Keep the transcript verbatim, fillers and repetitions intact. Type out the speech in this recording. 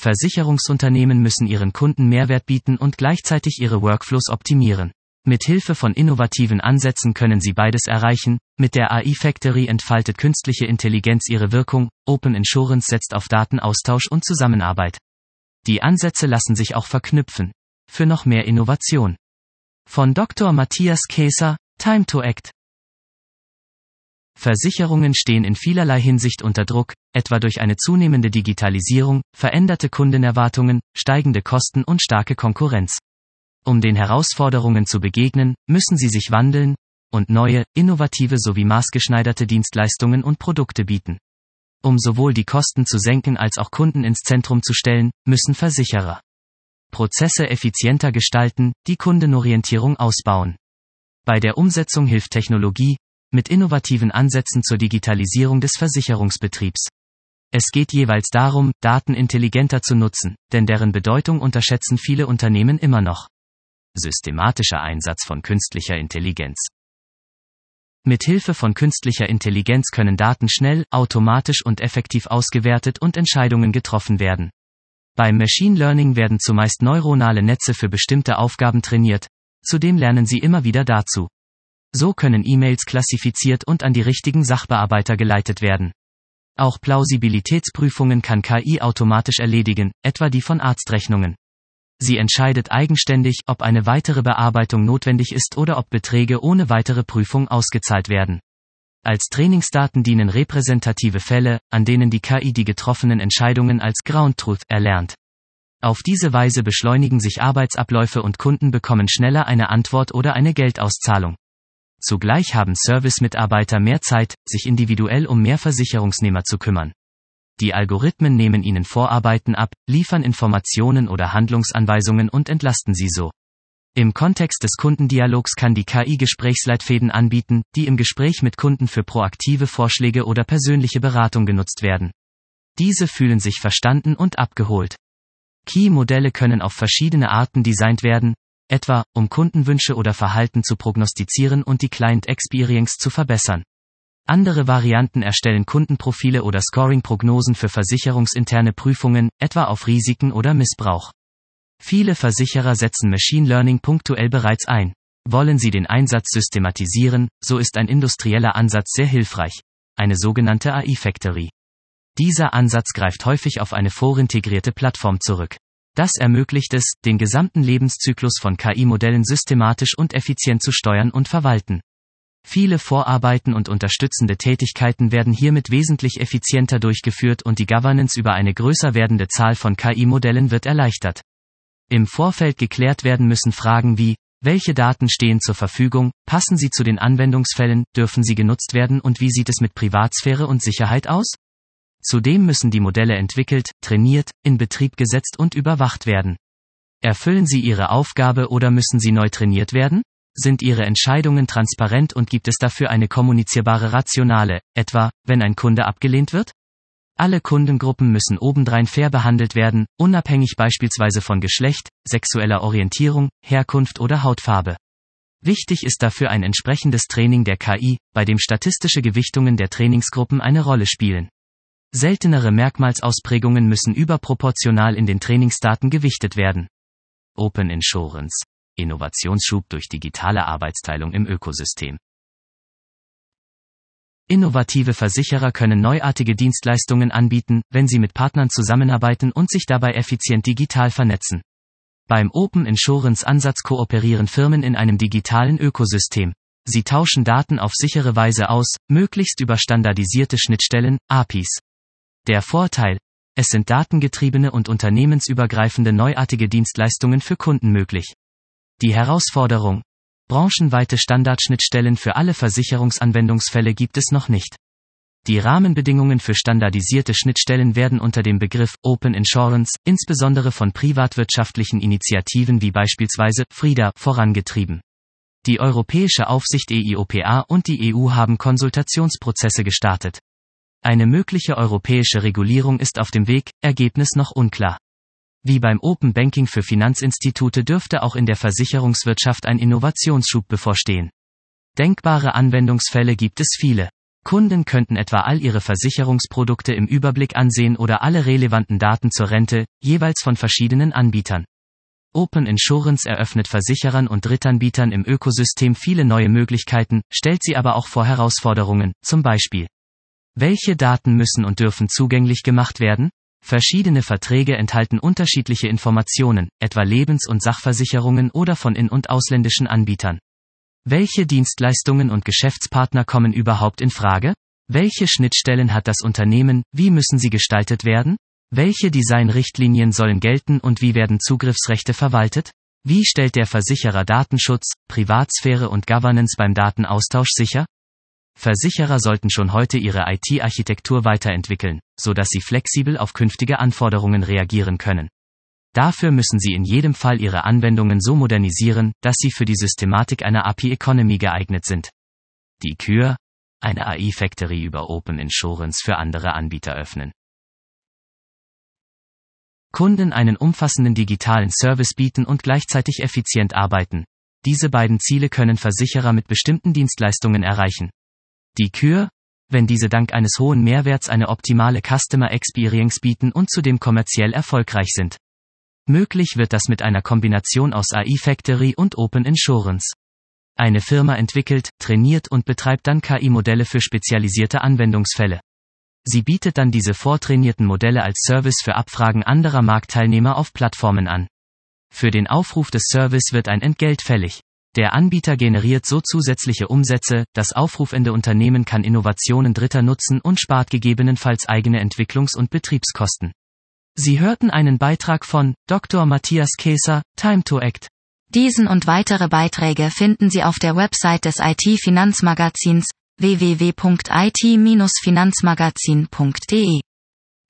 Versicherungsunternehmen müssen ihren Kunden Mehrwert bieten und gleichzeitig ihre Workflows optimieren. Mit Hilfe von innovativen Ansätzen können sie beides erreichen. Mit der A I Factory entfaltet künstliche Intelligenz ihre Wirkung. Open Insurance setzt auf Datenaustausch und Zusammenarbeit. Die Ansätze lassen sich auch verknüpfen. Für noch mehr Innovation. Von Doktor Matthias Käser, Time to Act. Versicherungen stehen in vielerlei Hinsicht unter Druck, etwa durch eine zunehmende Digitalisierung, veränderte Kundenerwartungen, steigende Kosten und starke Konkurrenz. Um den Herausforderungen zu begegnen, müssen sie sich wandeln und neue, innovative sowie maßgeschneiderte Dienstleistungen und Produkte bieten. Um sowohl die Kosten zu senken als auch Kunden ins Zentrum zu stellen, müssen Versicherer Prozesse effizienter gestalten, die Kundenorientierung ausbauen. Bei der Umsetzung hilft Technologie, mit innovativen Ansätzen zur Digitalisierung des Versicherungsbetriebs. Es geht jeweils darum, Daten intelligenter zu nutzen, denn deren Bedeutung unterschätzen viele Unternehmen immer noch. Systematischer Einsatz von künstlicher Intelligenz. Mit Hilfe von künstlicher Intelligenz können Daten schnell, automatisch und effektiv ausgewertet und Entscheidungen getroffen werden. Beim Machine Learning werden zumeist neuronale Netze für bestimmte Aufgaben trainiert, zudem lernen sie immer wieder dazu. So können E-Mails klassifiziert und an die richtigen Sachbearbeiter geleitet werden. Auch Plausibilitätsprüfungen kann K I automatisch erledigen, etwa die von Arztrechnungen. Sie entscheidet eigenständig, ob eine weitere Bearbeitung notwendig ist oder ob Beträge ohne weitere Prüfung ausgezahlt werden. Als Trainingsdaten dienen repräsentative Fälle, an denen die K I die getroffenen Entscheidungen als Ground Truth erlernt. Auf diese Weise beschleunigen sich Arbeitsabläufe und Kunden bekommen schneller eine Antwort oder eine Geldauszahlung. Zugleich haben Service-Mitarbeiter mehr Zeit, sich individuell um mehr Versicherungsnehmer zu kümmern. Die Algorithmen nehmen ihnen Vorarbeiten ab, liefern Informationen oder Handlungsanweisungen und entlasten sie so. Im Kontext des Kundendialogs kann die K I Gesprächsleitfäden anbieten, die im Gespräch mit Kunden für proaktive Vorschläge oder persönliche Beratung genutzt werden. Diese fühlen sich verstanden und abgeholt. Key-Modelle können auf verschiedene Arten designt werden, etwa, um Kundenwünsche oder Verhalten zu prognostizieren und die Client Experience zu verbessern. Andere Varianten erstellen Kundenprofile oder Scoring-Prognosen für versicherungsinterne Prüfungen, etwa auf Risiken oder Missbrauch. Viele Versicherer setzen Machine Learning punktuell bereits ein. Wollen sie den Einsatz systematisieren, so ist ein industrieller Ansatz sehr hilfreich. Eine sogenannte A I Factory. Dieser Ansatz greift häufig auf eine vorintegrierte Plattform zurück. Das ermöglicht es, den gesamten Lebenszyklus von K I-Modellen systematisch und effizient zu steuern und verwalten. Viele Vorarbeiten und unterstützende Tätigkeiten werden hiermit wesentlich effizienter durchgeführt und die Governance über eine größer werdende Zahl von K I-Modellen wird erleichtert. Im Vorfeld geklärt werden müssen Fragen wie, welche Daten stehen zur Verfügung, passen sie zu den Anwendungsfällen, dürfen sie genutzt werden und wie sieht es mit Privatsphäre und Sicherheit aus? Zudem müssen die Modelle entwickelt, trainiert, in Betrieb gesetzt und überwacht werden. Erfüllen sie ihre Aufgabe oder müssen sie neu trainiert werden? Sind ihre Entscheidungen transparent und gibt es dafür eine kommunizierbare Rationale, etwa, wenn ein Kunde abgelehnt wird? Alle Kundengruppen müssen obendrein fair behandelt werden, unabhängig beispielsweise von Geschlecht, sexueller Orientierung, Herkunft oder Hautfarbe. Wichtig ist dafür ein entsprechendes Training der K I, bei dem statistische Gewichtungen der Trainingsgruppen eine Rolle spielen. Seltenere Merkmalsausprägungen müssen überproportional in den Trainingsdaten gewichtet werden. Open Insurance. Innovationsschub durch digitale Arbeitsteilung im Ökosystem. Innovative Versicherer können neuartige Dienstleistungen anbieten, wenn sie mit Partnern zusammenarbeiten und sich dabei effizient digital vernetzen. Beim Open Insurance Ansatz kooperieren Firmen in einem digitalen Ökosystem. Sie tauschen Daten auf sichere Weise aus, möglichst über standardisierte Schnittstellen, A P Is. Der Vorteil: Es sind datengetriebene und unternehmensübergreifende neuartige Dienstleistungen für Kunden möglich. Die Herausforderung: branchenweite Standardschnittstellen für alle Versicherungsanwendungsfälle gibt es noch nicht. Die Rahmenbedingungen für standardisierte Schnittstellen werden unter dem Begriff Open Insurance, insbesondere von privatwirtschaftlichen Initiativen wie beispielsweise FRIDA, vorangetrieben. Die Europäische Aufsicht E I O P A und die E U haben Konsultationsprozesse gestartet. Eine mögliche europäische Regulierung ist auf dem Weg, Ergebnis noch unklar. Wie beim Open Banking für Finanzinstitute dürfte auch in der Versicherungswirtschaft ein Innovationsschub bevorstehen. Denkbare Anwendungsfälle gibt es viele. Kunden könnten etwa all ihre Versicherungsprodukte im Überblick ansehen oder alle relevanten Daten zur Rente, jeweils von verschiedenen Anbietern. Open Insurance eröffnet Versicherern und Drittanbietern im Ökosystem viele neue Möglichkeiten, stellt sie aber auch vor Herausforderungen, zum Beispiel: Welche Daten müssen und dürfen zugänglich gemacht werden? Verschiedene Verträge enthalten unterschiedliche Informationen, etwa Lebens- und Sachversicherungen oder von in- und ausländischen Anbietern. Welche Dienstleistungen und Geschäftspartner kommen überhaupt in Frage? Welche Schnittstellen hat das Unternehmen, wie müssen sie gestaltet werden? Welche Designrichtlinien sollen gelten und wie werden Zugriffsrechte verwaltet? Wie stellt der Versicherer Datenschutz, Privatsphäre und Governance beim Datenaustausch sicher? Versicherer sollten schon heute ihre I T-Architektur weiterentwickeln, sodass sie flexibel auf künftige Anforderungen reagieren können. Dafür müssen sie in jedem Fall ihre Anwendungen so modernisieren, dass sie für die Systematik einer A P I-Economy geeignet sind. Die Kür, eine A I-Factory über Open Insurance für andere Anbieter öffnen. Kunden einen umfassenden digitalen Service bieten und gleichzeitig effizient arbeiten. Diese beiden Ziele können Versicherer mit bestimmten Dienstleistungen erreichen. Die Kür, wenn diese dank eines hohen Mehrwerts eine optimale Customer Experience bieten und zudem kommerziell erfolgreich sind. Möglich wird das mit einer Kombination aus A I-Factory und Open Insurance. Eine Firma entwickelt, trainiert und betreibt dann K I-Modelle für spezialisierte Anwendungsfälle. Sie bietet dann diese vortrainierten Modelle als Service für Abfragen anderer Marktteilnehmer auf Plattformen an. Für den Aufruf des Service wird ein Entgelt fällig. Der Anbieter generiert so zusätzliche Umsätze, das aufrufende Unternehmen kann Innovationen Dritter nutzen und spart gegebenenfalls eigene Entwicklungs- und Betriebskosten. Sie hörten einen Beitrag von Doktor Matthias Keser, Time to Act. Diesen und weitere Beiträge finden Sie auf der Website des I T-Finanzmagazins w w w punkt i t Bindestrich finanzmagazin punkt d e.